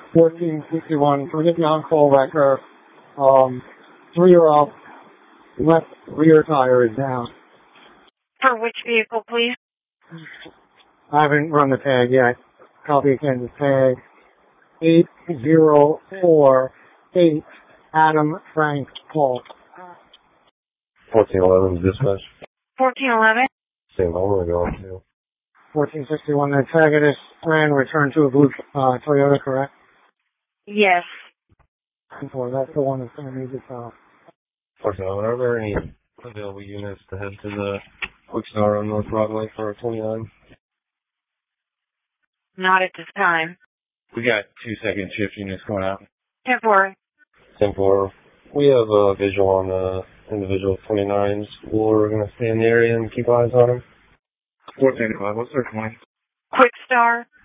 1461. Can we get the on-call record? 3-year-old left rear tire is down. For which vehicle, please? I haven't run the tag yet. Copy again the tag. 8048 Adam Frank Paul. 1411 dispatch. 1411? Same home we're going to. 1461. The antagonist ran return to a blue Toyota, correct? Yes. That's the one that's going to need the top. 1411, are there any available units to head to the Quick Star on North Broadway for 29? Not at this time. We got 2 second shift units going out. 10-4. 10-4. We have a visual on the individual 29s. We're going to stay in the area and keep eyes on them. 1485, what's their point? Quick Star.